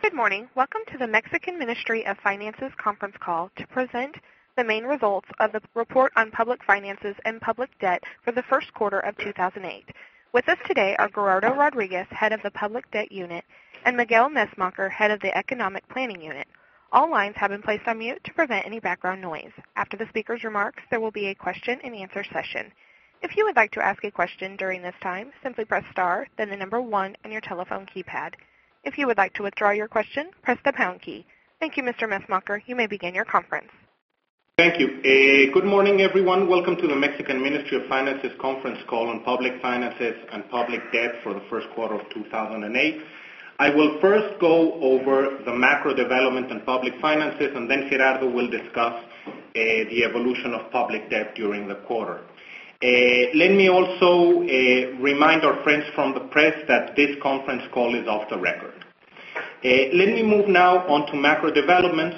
Good morning. Welcome to the Mexican Ministry of Finance's conference call to present the main results of the Report on Public Finances and Public Debt for the first quarter of 2008. With us today are Gerardo Rodriguez, head of the Public Debt Unit, and Miguel Messmacher, head of the Economic Planning Unit. All lines have been placed on mute to prevent any background noise. After the speaker's remarks, there will be a question-and-answer session. If you would like to ask a question during this time, simply press star, then the number 1 on your telephone keypad. If you would like to withdraw your question, press the pound key. Thank you, Mr. Messmacher. You may begin your conference. Thank you. Good morning, everyone. Welcome to the Mexican Ministry of Finance's conference call on public finances and public debt for the first quarter of 2008. I will first go over the macro development and public finances, and then Gerardo will discuss the evolution of public debt during the quarter. Let me also remind our friends from the press that this conference call is off the record. Let me move now on to macro developments.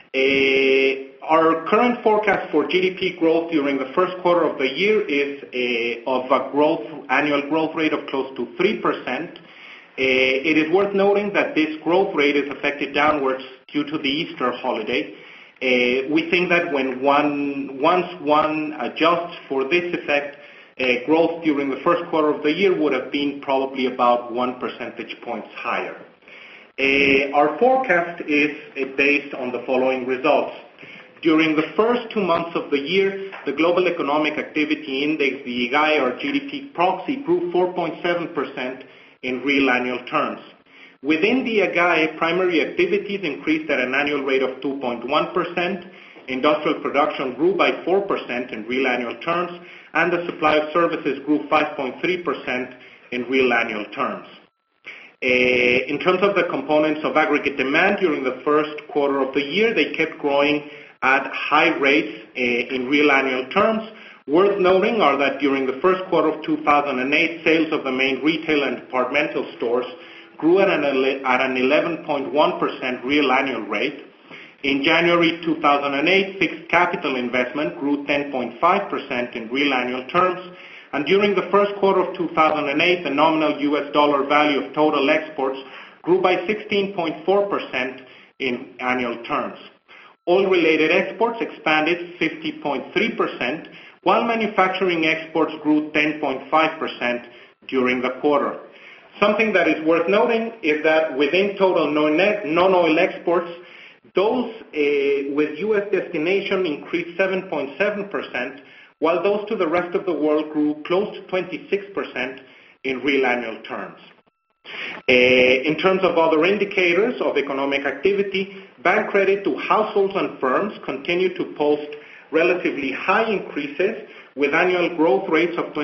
Our current forecast for GDP growth during the first quarter of the year is of a annual growth rate of close to 3%. It is worth noting that this growth rate is affected downwards due to the Easter holiday. We think that once one adjusts for this effect, growth during the first quarter of the year would have been probably about 1 percentage points higher. Our forecast is based on the following results. During the first 2 months of the year, the Global Economic Activity Index, the IGAE, or GDP proxy, grew 4.7% in real annual terms. Within the IGAE, primary activities increased at an annual rate of 2.1%, industrial production grew by 4% in real annual terms, and the supply of services grew 5.3% in real annual terms. In terms of the components of aggregate demand during the first quarter of the year, they kept growing at high rates in real annual terms. Worth noting are that during the first quarter of 2008, sales of the main retail and departmental stores grew at an 11.1% real annual rate. In January 2008, fixed capital investment grew 10.5% in real annual terms. And during the first quarter of 2008, the nominal U.S. dollar value of total exports grew by 16.4% in annual terms. Oil-related exports expanded 50.3%, while manufacturing exports grew 10.5% during the quarter. Something that is worth noting is that within total non-oil exports, those with U.S. destination increased 7.7%, while those to the rest of the world grew close to 26% in real annual terms. In terms of other indicators of economic activity, bank credit to households and firms continue to post relatively high increases, with annual growth rates of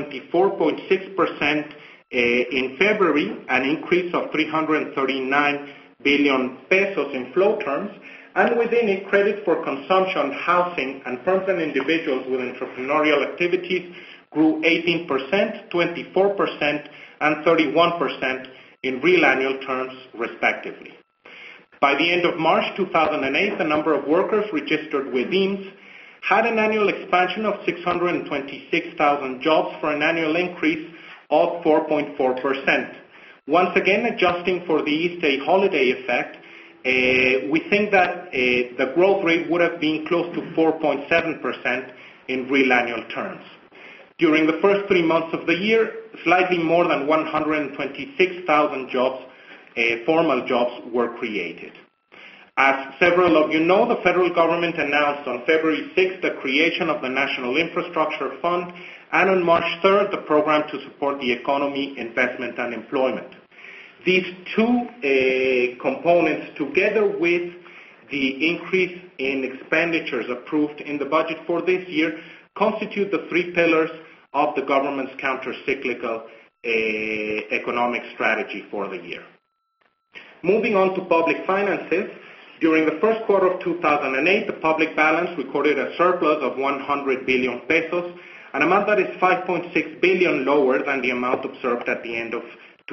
24.6% in February, an increase of 339 billion pesos in flow terms, and within it, credit for consumption, housing, and firms and individuals with entrepreneurial activities grew 18%, 24%, and 31% in real annual terms, respectively. By the end of March 2008, the number of workers registered with IMSS had an annual expansion of 626,000 jobs for an annual increase of 4.4%. Once again, adjusting for the Easter holiday effect, we think that the growth rate would have been close to 4.7% in real annual terms. During the first 3 months of the year, slightly more than 126,000 jobs, formal jobs, were created. As several of you know, the federal government announced on February 6th the creation of the National Infrastructure Fund, and on March 3rd, the program to support the economy, investment, and employment. These two components, together with the increase in expenditures approved in the budget for this year, constitute the 3 pillars of the government's counter-cyclical economic strategy for the year. Moving on to public finances, during the first quarter of 2008, the public balance recorded a surplus of 100 billion pesos, an amount that is 5.6 billion lower than the amount observed at the end of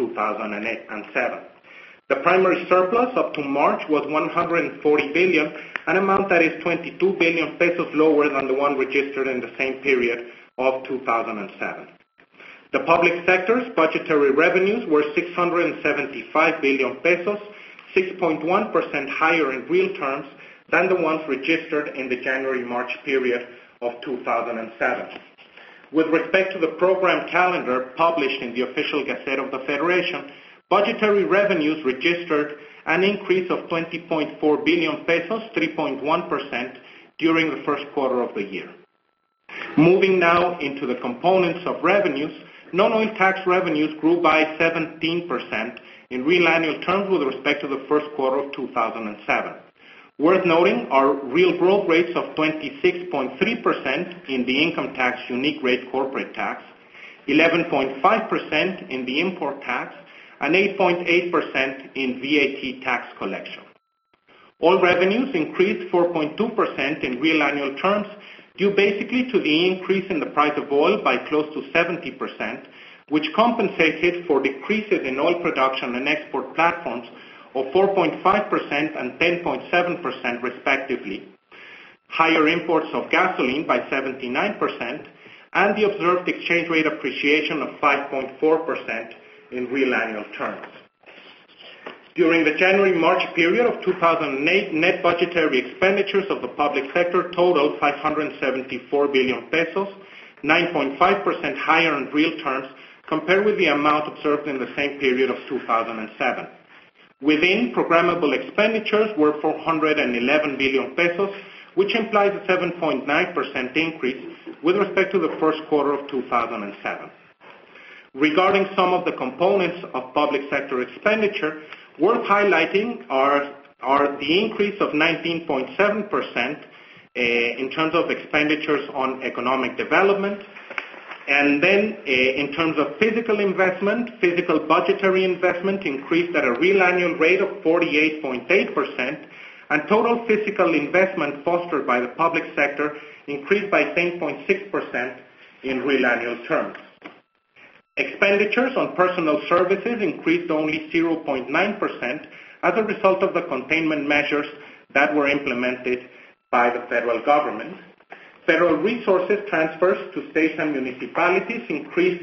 2007. The primary surplus up to March was 140 billion, an amount that is 22 billion pesos lower than the one registered in the same period of 2007. The public sector's budgetary revenues were 675 billion pesos, 6.1% higher in real terms than the ones registered in the January-March period of 2007. With respect to the program calendar published in the official Gazette of the Federation, budgetary revenues registered an increase of 20.4 billion pesos, 3.1%, during the first quarter of the year. Moving now into the components of revenues, non-oil tax revenues grew by 17% in real annual terms with respect to the first quarter of 2007. Worth noting are real growth rates of 26.3% in the income tax unique rate corporate tax, 11.5% in the import tax, and 8.8% in VAT tax collection. Oil revenues increased 4.2% in real annual terms, due basically to the increase in the price of oil by close to 70%, which compensated for decreases in oil production and export platforms of 4.5% and 10.7% respectively, higher imports of gasoline by 79%, and the observed exchange rate appreciation of 5.4% in real annual terms. During the January-March period of 2008, net budgetary expenditures of the public sector totaled 574 billion pesos, 9.5% higher in real terms compared with the amount observed in the same period of 2007. Within, programmable expenditures were 411 billion pesos, which implies a 7.9% increase with respect to the first quarter of 2007. Regarding some of the components of public sector expenditure, worth highlighting are the increase of 19.7% in terms of expenditures on economic development, and then in terms of physical investment, physical budgetary investment increased at a real annual rate of 48.8%, and total physical investment fostered by the public sector increased by 10.6% in real annual terms. Expenditures on personal services increased only 0.9% as a result of the containment measures that were implemented by the federal government. Federal resources transfers to states and municipalities increased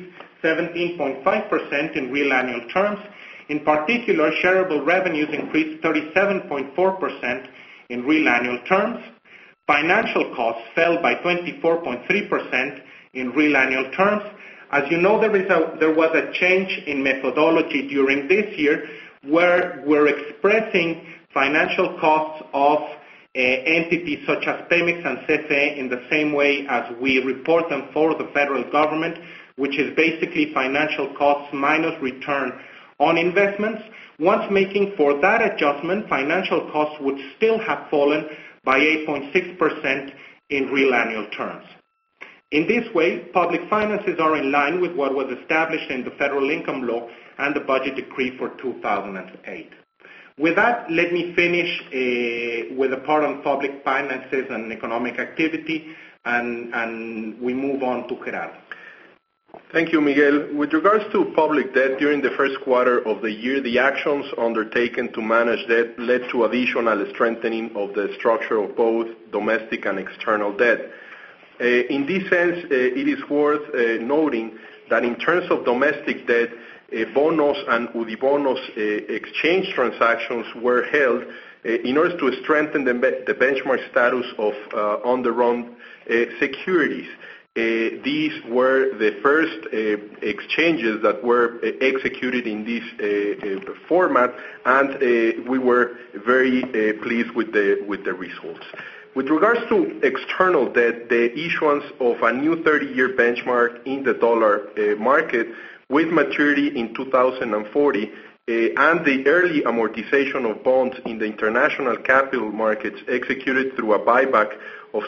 17.5% in real annual terms. In particular, shareable revenues increased 37.4% in real annual terms. Financial costs fell by 24.3% in real annual terms. As you know, there was a change in methodology during this year where we're expressing financial costs of entities such as Pemex and CFE in the same way as we report them for the federal government, which is basically financial costs minus return on investments. Once making for that adjustment, financial costs would still have fallen by 8.6% in real annual terms. In this way, public finances are in line with what was established in the federal income law and the budget decree for 2008. With that, let me finish with a part on public finances and economic activity, and we move on to Gerardo. Thank you, Miguel. With regards to public debt during the first quarter of the year, the actions undertaken to manage debt led to additional strengthening of the structure of both domestic and external debt. In this sense, it is worth noting that in terms of domestic debt, bonos and Udibonos exchange transactions were held in order to strengthen the benchmark status of on-the-run securities. These were the first exchanges that were executed in this format, and we were very pleased with the results. With regards to external debt, the issuance of a new 30-year benchmark in the dollar market with maturity in 2040 and the early amortization of bonds in the international capital markets executed through a buyback of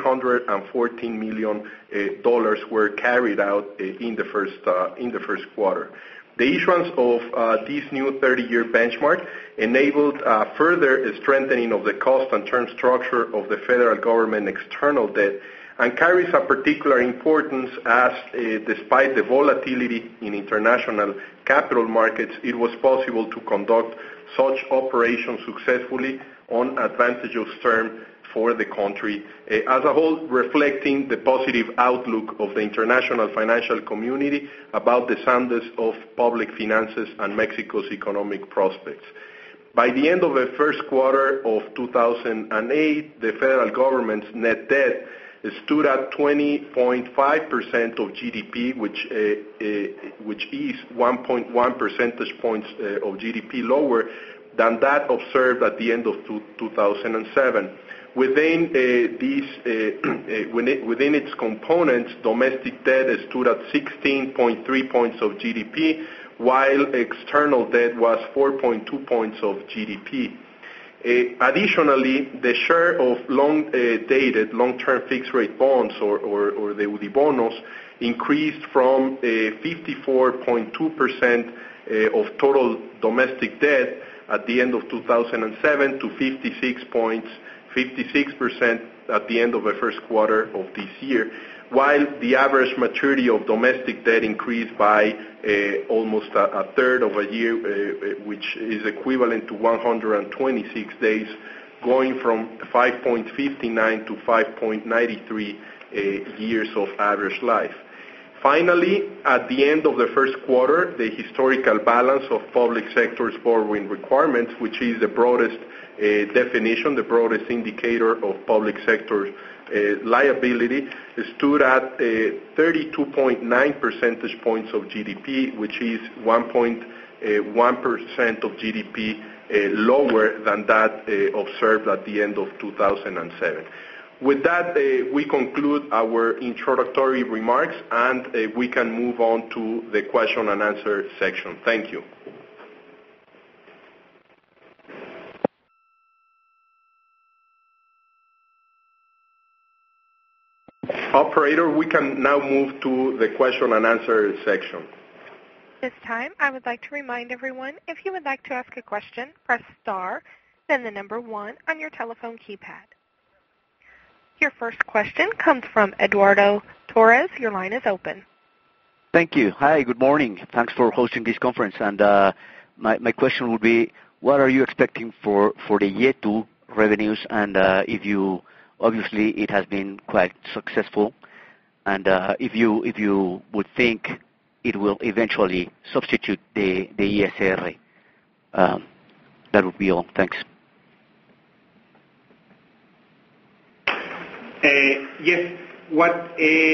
$714 million were carried out in the first quarter. The issuance of this new 30-year benchmark enabled further strengthening of the cost and term structure of the federal government external debt and carries a particular importance as, despite the volatility in international capital markets, it was possible to conduct such operations successfully on advantageous terms for the country as a whole, reflecting the positive outlook of the international financial community about the soundness of public finances and Mexico's economic prospects. By the end of the first quarter of 2008, the federal government's net debt stood at 20.5% of GDP, which is 1.1 percentage points of GDP lower than that observed at the end of 2007. Within within its components, domestic debt stood at 16.3 points of GDP, while external debt was 4.2 points of GDP. Additionally, the share of long-dated, long-term fixed-rate bonds, or the Udibonos, increased from 54.2% of total domestic debt at the end of 2007 to 56% at the end of the first quarter of this year, while the average maturity of domestic debt increased by almost a third of a year, which is equivalent to 126 days, going from 5.59 to 5.93 years of average life. Finally, at the end of the first quarter, the historical balance of public sector's borrowing requirements, which is the broadest definition, the broadest indicator of public sector liability, stood at 32.9 percentage points of GDP, which is 1.1% of GDP lower than that observed at the end of 2007. With that, we conclude our introductory remarks, and we can move on to the question and answer section. Thank you. Operator, we can now move to the question and answer section. This time, I would like to remind everyone, if you would like to ask a question, press star, then the number 1 on your telephone keypad. Your first question comes from Eduardo Torres. Your line is open. Thank you. Hi, good morning. Thanks for hosting this conference. And my question would be, what are you expecting for the YETU revenues? And if you, obviously, it has been quite successful. And if you would think it will eventually substitute the ISR. That would be all. Thanks. Yes, what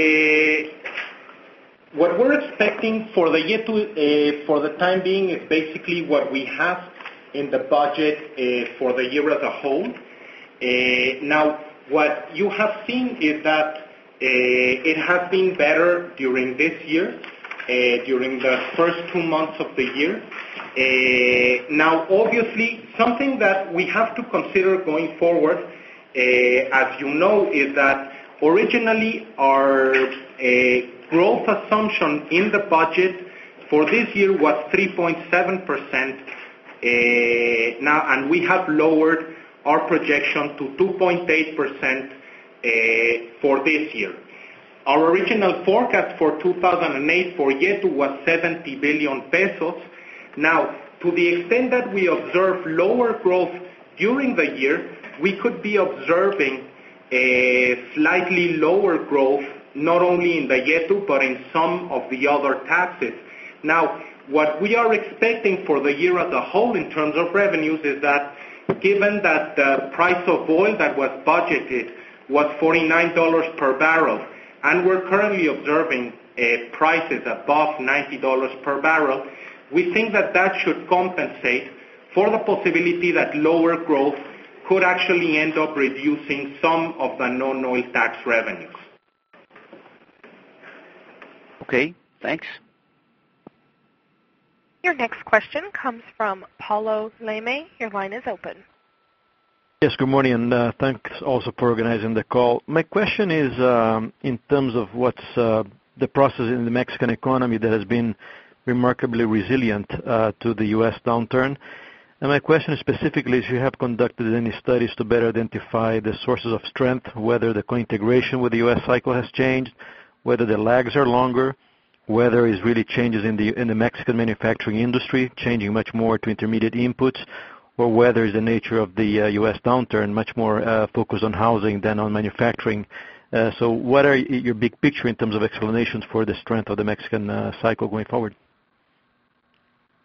we're expecting for the YETU for the time being is basically what we have in the budget for the year as a whole. Now, what you have seen is that it has been better during this year, during the first 2 months of the year. Now, obviously, something that we have to consider going forward, as you know, is that originally our growth assumption in the budget for this year was 3.7%. Now, and we have lowered our projection to 2.8% for this year. Our original forecast for 2008 for YETU was 70 billion pesos. Now, to the extent that we observe lower growth during the year, we could be observing a slightly lower growth, not only in the YETU, but in some of the other taxes. Now, what we are expecting for the year as a whole in terms of revenues is that, given that the price of oil that was budgeted was $49 per barrel, and we're currently observing prices above $90 per barrel, we think that that should compensate for the possibility that lower growth could actually end up reducing some of the non-oil tax revenues. Okay, thanks. Your next question comes from Paulo Leme. Your line is open. Yes, good morning, and thanks also for organizing the call. My question is in terms of what's the process in the Mexican economy that has been remarkably resilient to the U.S. downturn. And my question is specifically if you have conducted any studies to better identify the sources of strength, whether the co-integration with the U.S. cycle has changed, whether the lags are longer, whether it's really changes in the Mexican manufacturing industry, changing much more to intermediate inputs, or whether it's the nature of the U.S. downturn, much more focused on housing than on manufacturing. So what are your big picture in terms of explanations for the strength of the Mexican cycle going forward?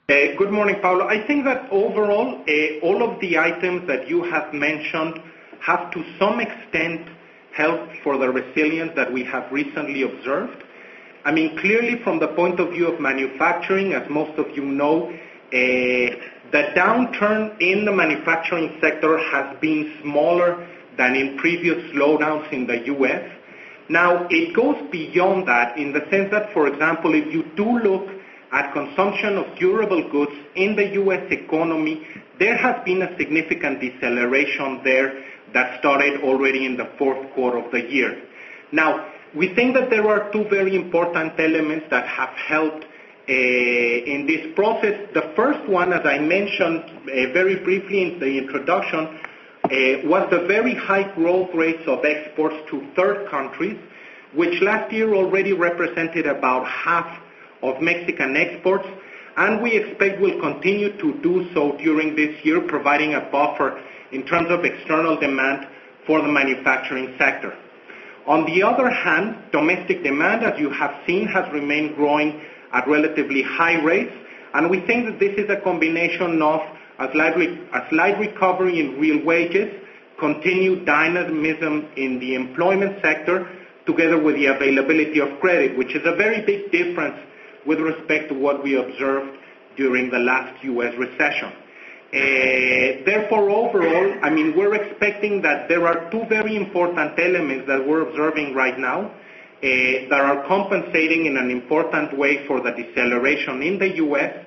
Good morning, Paulo. I think that overall, all of the items that you have mentioned have to some extent helped for the resilience that we have recently observed. I mean, clearly from the point of view of manufacturing, as most of you know, the downturn in the manufacturing sector has been smaller than in previous slowdowns in the U.S. Now, it goes beyond that in the sense that, for example, if you do look at consumption of durable goods in the U.S. economy, there has been a significant deceleration there that started already in the fourth quarter of the year. Now, we think that there are two very important elements that have helped in this process. The first one, as I mentioned very briefly in the introduction, was the very high growth rates of exports to third countries, which last year already represented about half of Mexican exports, and we expect will continue to do so during this year, providing a buffer in terms of external demand for the manufacturing sector. On the other hand, domestic demand, as you have seen, has remained growing at relatively high rates, and we think that this is a combination of a slight recovery in real wages, continued dynamism in the employment sector, together with the availability of credit, which is a very big difference with respect to what we observed during the last U.S. recession. Therefore, overall, I mean, we're expecting that there are two very important elements that we're observing right now that are compensating in an important way for the deceleration in the U.S.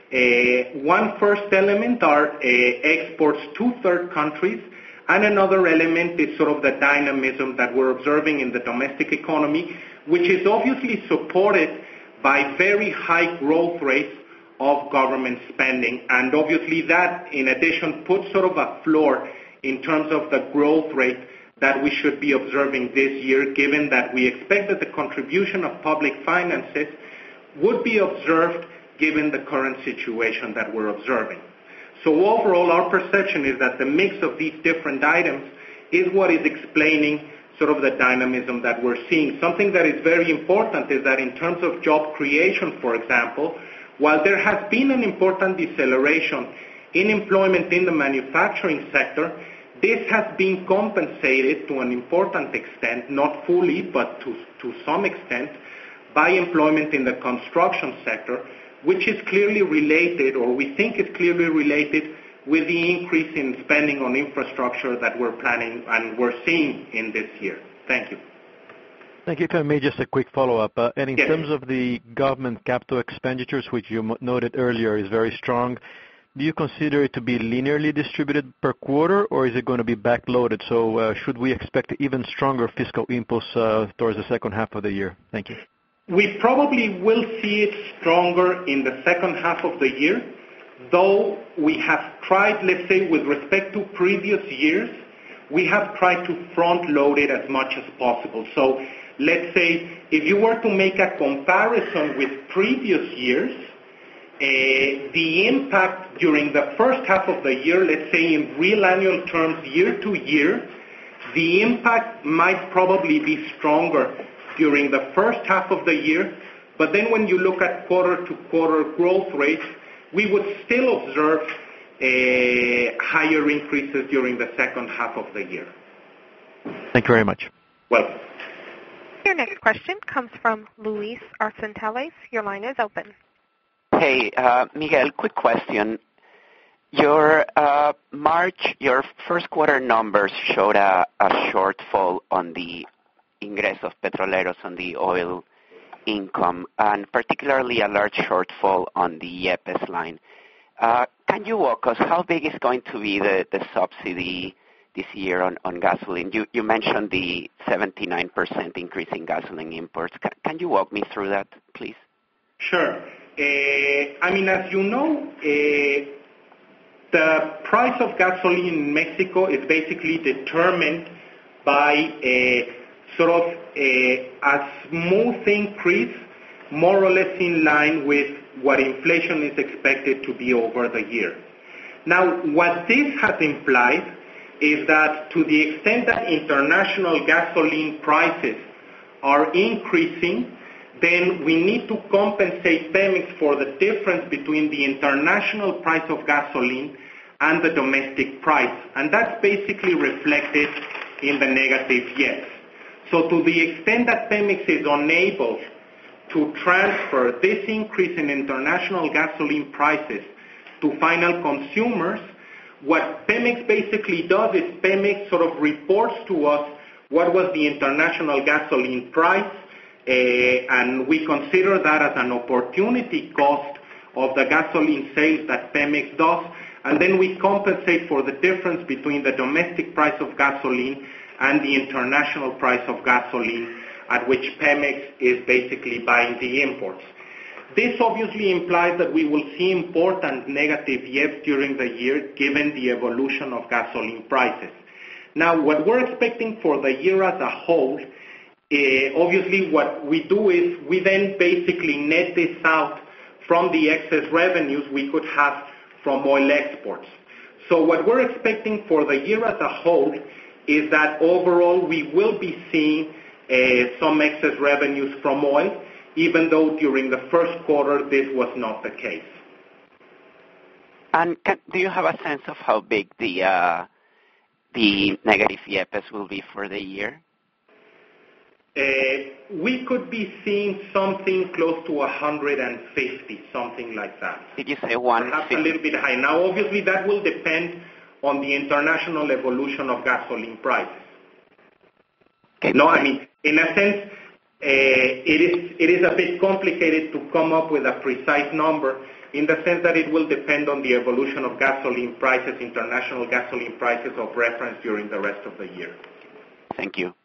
One first element are exports to third countries, and another element is sort of the dynamism that we're observing in the domestic economy, which is obviously supported by very high growth rates of government spending. And obviously that, in addition, puts sort of a floor in terms of the growth rate that we should be observing this year, given that we expect that the contribution of public finances would be observed given the current situation that we're observing. So overall, our perception is that the mix of these different items is what is explaining sort of the dynamism that we're seeing. Something that is very important is that in terms of job creation, for example, while there has been an important deceleration in employment in the manufacturing sector, this has been compensated to an important extent, not fully, but to some extent, by employment in the construction sector, which is clearly related, or we think is clearly related, with the increase in spending on infrastructure that we're planning and we're seeing in this year. Thank you. Thank you. If I may, just a quick follow-up. And in terms of the government capital expenditures, which you noted earlier is very strong, do you consider it to be linearly distributed per quarter, or is it going to be backloaded? So should we expect even stronger fiscal impulse towards the second half of the year? Thank you. We probably will see it stronger in the second half of the year, though we have tried, let's say, with respect to previous years, we have tried to front load it as much as possible. So let's say if you were to make a comparison with previous years, the impact during the first half of the year, let's say in real annual terms year to year, the impact might probably be stronger during the first half of the year, but then when you look at quarter-to-quarter growth rates, we would still observe higher increases during the second half of the year. Thank you very much. Welcome. Your next question comes from Luis Arcentales. Your line is open. Hey, Miguel, quick question. Your first quarter numbers showed a shortfall on the ingresos petroleros on the oil income, and particularly a large shortfall on the IEPS line. Can you walk us, how big is going to be the subsidy this year on gasoline? You mentioned the 79% increase in gasoline imports. Can you walk me through that, please? Sure. I mean, as you know, the price of gasoline in Mexico is basically determined by a smooth increase, more or less in line with what inflation is expected to be over the year. Now, what this has implied is that to the extent that international gasoline prices are increasing, then we need to compensate Pemex for the difference between the international price of gasoline and the domestic price. And that's basically reflected in the negative IEPS. So to the extent that Pemex is unable to transfer this increase in international gasoline prices to final consumers, what Pemex basically does is Pemex sort of reports to us what was the international gasoline price, and we consider that as an opportunity cost of the gasoline sales that Pemex does, and then we compensate for the difference between the domestic price of gasoline and the international price of gasoline at which Pemex is basically buying the imports. This obviously implies that we will see important negative IEPS during the year given the evolution of gasoline prices. Now, what we're expecting for the year as a whole, obviously what we do is we then basically net this out from the excess revenues we could have from oil exports. So what we're expecting for the year as a whole is that overall we will be seeing some excess revenues from oil, even though during the first quarter this was not the case. And do you have a sense of how big the negative IEPS will be for the year? We could be seeing something close to 150, something like that. Did you say 150? Perhaps a little bit high. Now, obviously, that will depend on the international evolution of gasoline prices. Okay. No, I mean, in a sense, it is a bit complicated to come up with a precise number in the sense that it will depend on the evolution of gasoline prices, international gasoline prices of reference during the rest of the year. Thank you.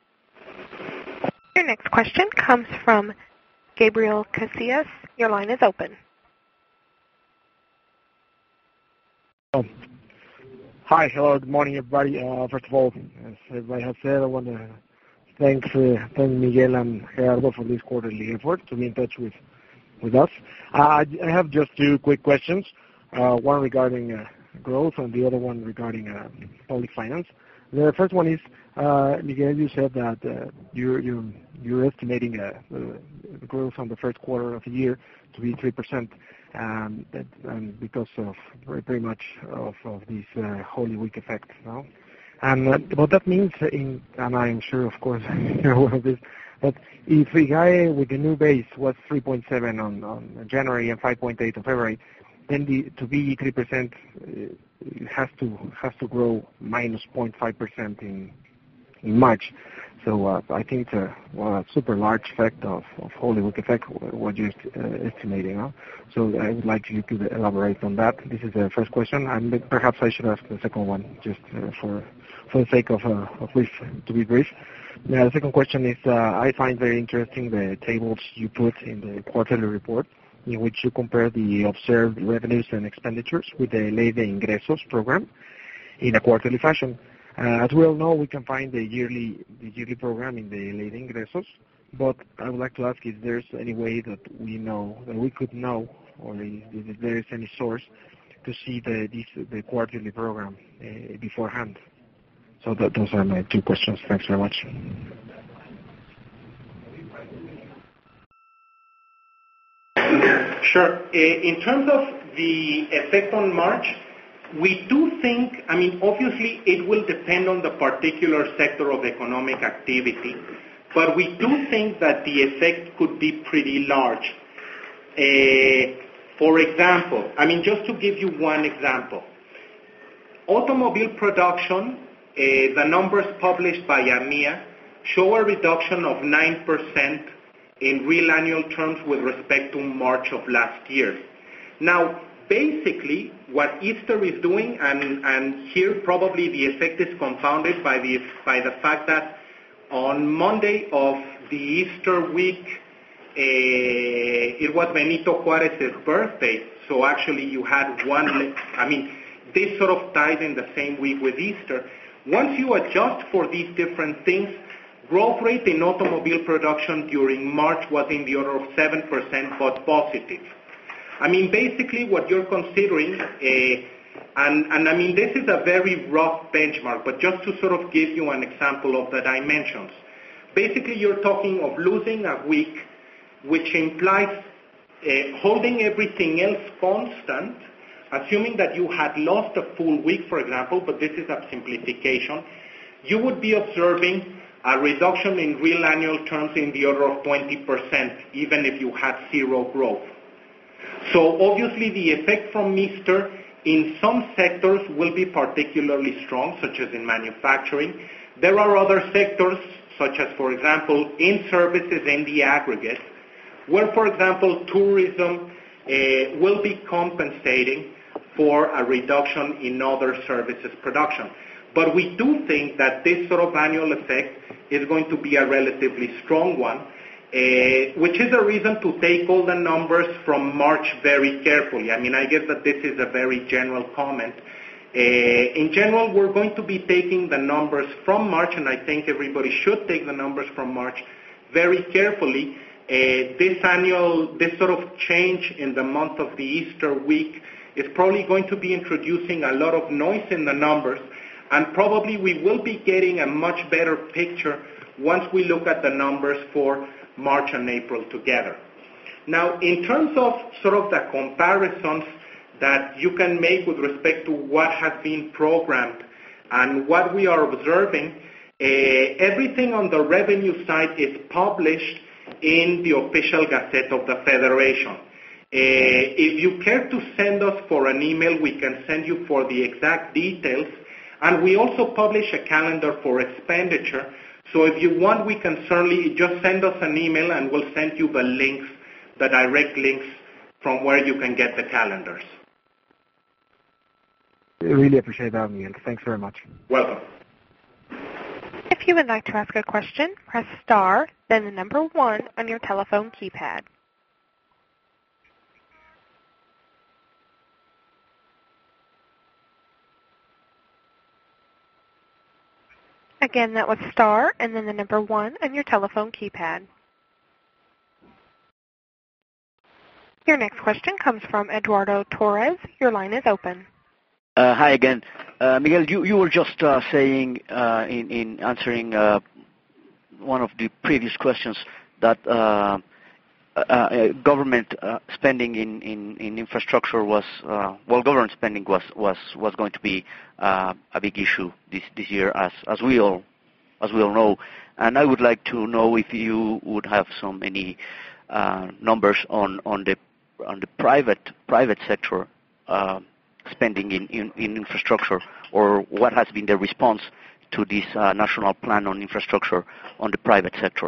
Your next question comes from Gabriel Casillas. Your line is open. Hi, hello, good morning, everybody. First of all, as everybody has said, I want to thank Miguel and Gerardo for this quarterly effort to be in touch with us. I have just two quick questions, one regarding growth and the other one regarding public finance. The first one is, Miguel, you said that you're estimating the growth on the first quarter of the year to be 3%, and because of very much of this Holy Week effect, no? And what that means, and I'm sure, of course, you're aware of this, but if the guy with the new base was 3.7 on January and 5.8 on February, then to be 3%, it has to grow minus 0.5% in March. So I think it's a super large effect of Holy Week effect, what you're estimating. Huh? So I would like you to elaborate on that. This is the first question, and perhaps I should ask the second one, just for the sake of brief, to be brief. The second question is, I find very interesting the tables you put in the quarterly report, in which you compare the observed revenues and expenditures with the Ley de Ingresos program in a quarterly fashion. As we all know, we can find the yearly program in the Ley de Ingresos, but I would like to ask if there's any way that we could know, or if there is any source to see the quarterly program beforehand. So those are my two questions. Thanks very much. Sure. In terms of the effect on March, we do think, I mean, obviously it will depend on the particular sector of economic activity, but we do think that the effect could be pretty large. For example, I mean, just to give you one example, automobile production, the numbers published by AMIA show a reduction of 9% in real annual terms with respect to March of last year. Now, basically, what Easter is doing, and here probably the effect is compounded by the fact that on Monday of the Easter week, it was Benito Juárez's birthday, so actually you had this sort of ties in the same week with Easter. Once you adjust for these different things, growth rate in automobile production during March was in the order of 7%, but positive. I mean, basically what you're considering, and I mean, this is a very rough benchmark, but just to sort of give you an example of the dimensions. Basically, you're talking of losing a week which implies holding everything else constant, assuming that you had lost a full week, for example, but this is a simplification, you would be observing a reduction in real annual terms in the order of 20%, even if you had zero growth. So obviously the effect from Easter in some sectors will be particularly strong, such as in manufacturing. There are other sectors, such as, for example, in services in the aggregate, where, for example, tourism will be compensating for a reduction in other services production. But we do think that this sort of annual effect is going to be a relatively strong one, which is a reason to take all the numbers from March very carefully. I mean, I guess that this is a very general comment. In general, we're going to be taking the numbers from March, and I think everybody should take the numbers from March very carefully. This sort of change in the month of the Easter week is probably going to be introducing a lot of noise in the numbers, and probably we will be getting a much better picture once we look at the numbers for March and April together. Now, in terms of sort of the comparisons that you can make with respect to what has been programmed and what we are observing, everything on the revenue side is published in the official Gazette of the Federation. If you care to send us for an email, we can send you for the exact details. And we also publish a calendar for expenditure. So if you want, we can certainly just send us an email and we'll send you the links, the direct links from where you can get the calendars. I really appreciate that, Miguel. Thanks very much. Welcome. If you would like to ask a question, press star, then the number 1 on your telephone keypad. Again, that was star and then the number 1 on your telephone keypad. Your next question comes from Eduardo Torres. Your line is open. Hi again. Miguel, you were just saying in answering one of the previous questions that government spending in infrastructure was, government spending was going to be a big issue this year, as we all know. And I would like to know if you would have any numbers on the private sector spending in infrastructure, or what has been the response to this national plan on infrastructure on the private sector.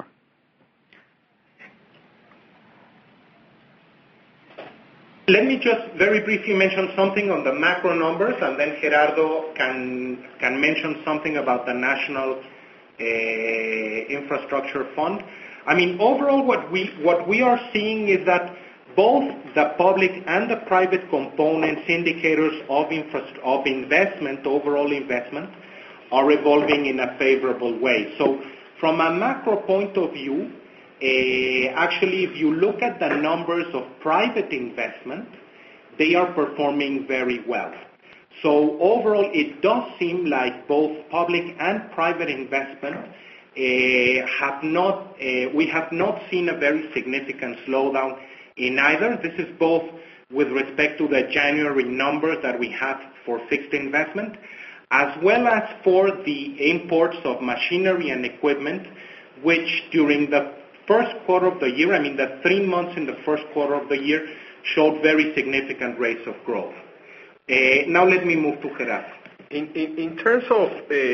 Let me just very briefly mention something on the macro numbers, and then Gerardo can mention something about the National Infrastructure Fund. I mean, overall, what we are seeing is that both the public and the private components indicators of investment, overall investment, are evolving in a favorable way. So from a macro point of view, actually, if you look at the numbers of private investment, they are performing very well. So overall, it does seem like both public and private investment we have not seen a very significant slowdown in either. This is both with respect to the January numbers that we have for fixed investment, as well as for the imports of machinery and equipment, which during the first quarter of the year, I mean the 3 months in the first quarter of the year, showed very significant rates of growth. Now let me move to Gerardo. In terms of,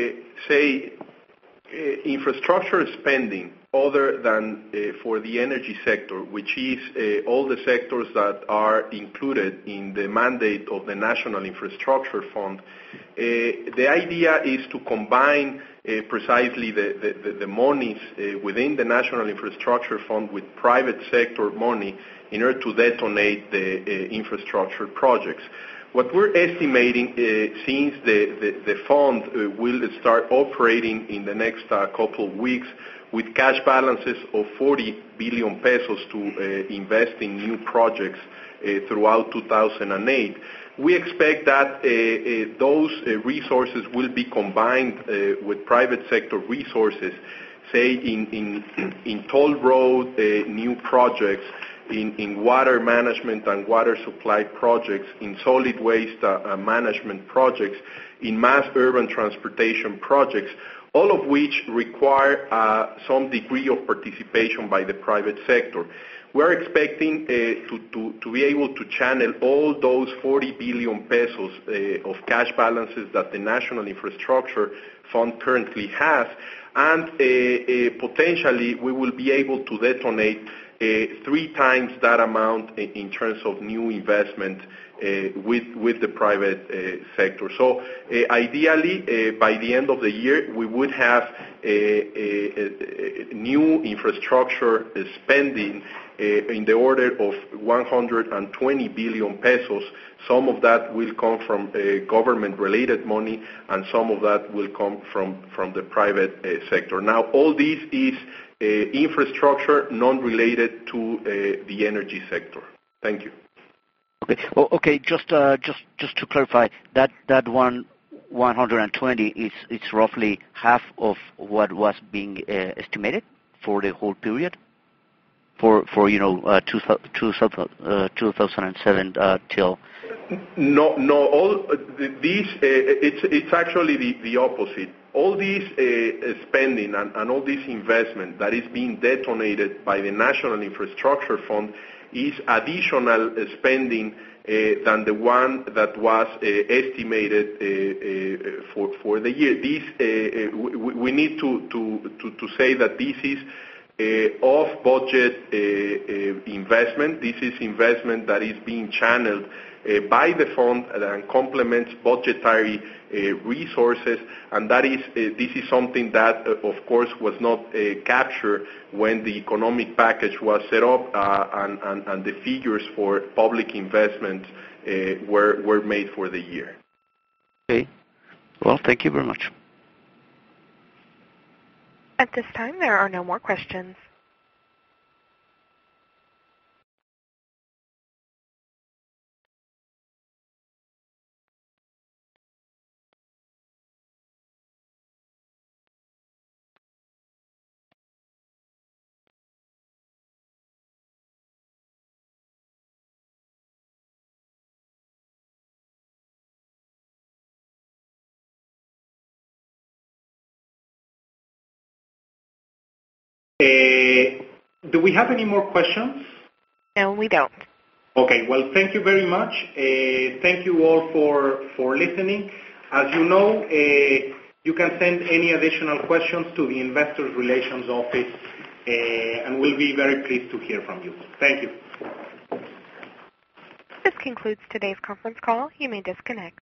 infrastructure spending, other than for the energy sector, which is all the sectors that are included in the mandate of the National Infrastructure Fund, the idea is to combine precisely the monies within the National Infrastructure Fund with private sector money in order to detonate the infrastructure projects. What we're estimating, since the fund will start operating in the next couple of weeks with cash balances of 40 billion pesos to invest in new projects throughout 2008, we expect that those resources will be combined with private sector resources say in toll road new projects, in water management and water supply projects, in solid waste management projects, in mass urban transportation projects, all of which require some degree of participation by the private sector. We're expecting to be able to channel all those 40 billion pesos of cash balances that the National Infrastructure Fund currently has, and potentially we will be able to detonate 3 times that amount in terms of new investment with the private sector. So ideally, by the end of the year, we would have new infrastructure spending in the order of 120 billion pesos. Some of that will come from government-related money, and some of that will come from the private sector. Now, all this is infrastructure non-related to the energy sector. Thank you. Okay. Well, okay. Just to clarify, that 120 is roughly half of what was being estimated for the whole period, for 2007 till. No. All these it's actually the opposite. All this spending and all this investment that is being detonated by the National Infrastructure Fund is additional spending than the one that was estimated for the year. This we need to say that this is off-budget investment. This is investment that is being channeled by the fund and complements budgetary resources, and that is this is something that, of course, was not captured when the economic package was set up and the figures for public investments were made for the year. Okay. Well, thank you very much. At this time, there are no more questions. Do we have any more questions? No, we don't. Okay, well, thank you very much. Thank you all for listening. As you know, you can send any additional questions to the Investor Relations Office, and we'll be very pleased to hear from you. Thank you. This concludes today's conference call. You may disconnect.